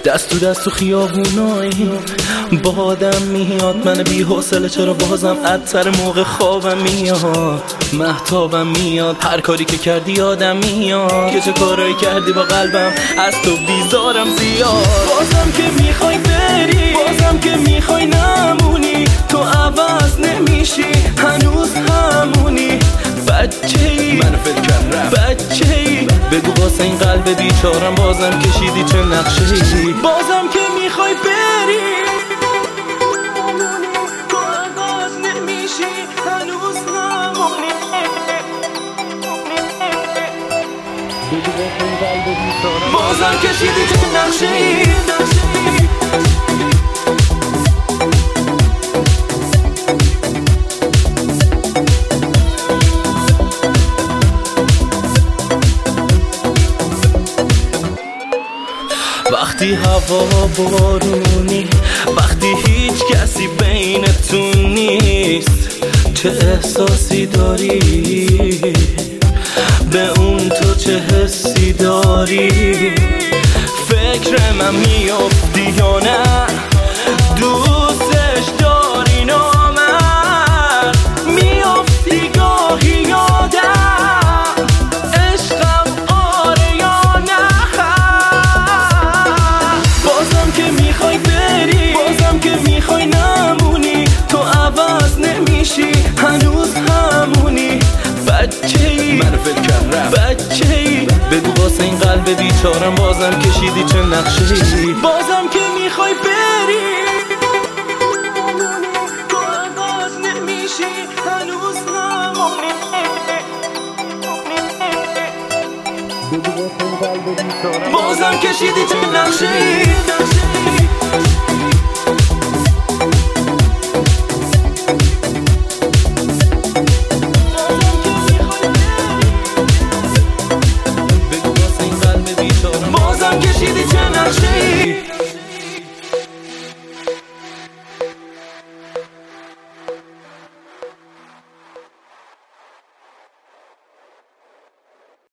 دست تو خیابونایی با آدم میاد، من بی حوصله چرا بازم عطر موقع خوابم میاد، مهتابم میاد، هر کاری که کردی یادم میاد که چه کارایی کردی با قلبم، از تو بیزارم زیاد. بازم که میخوای بری، بازم که میخوای نمونی، تو عوض نمیشی، هنوز همونی. بچه‌ای من فکر کردم، بچه‌ای بگو واسه این قلب بیچارم بازم کشیدی چه نقشه‌ای. بازم که میخوای بری، تو عوض نمیشی، هنوز همونی. بگو واسه این قلب بیچارم بازم کشیدی چه نقشه‌ای. وقتی هوا بارونی، وقتی هیچ کسی بینتون نیست، چه احساسی داری؟ به اون تو چه حسی داری؟ فکر من میافتی یا نه؟ دوستش داری نامرد، میافتی گاهی یادم، عشقم آره یا نه؟ بازم که میخوای بری، بازم که میخوای نمونی، تو عوض نمیشی، هنوز همونی. بچه‌ای من فکر کردم، بچه‌ای بگو واسه این قلب بیچارم بازم کشیدی چه نقشه‌ای. بازم که میخوای بری، تو عوض نمیشی، هنوز همونی. بگو واسه این قلب بیچارم بازم کشیدی چه نقشه‌ای. بازم کشیدی چه نقشه‌ای.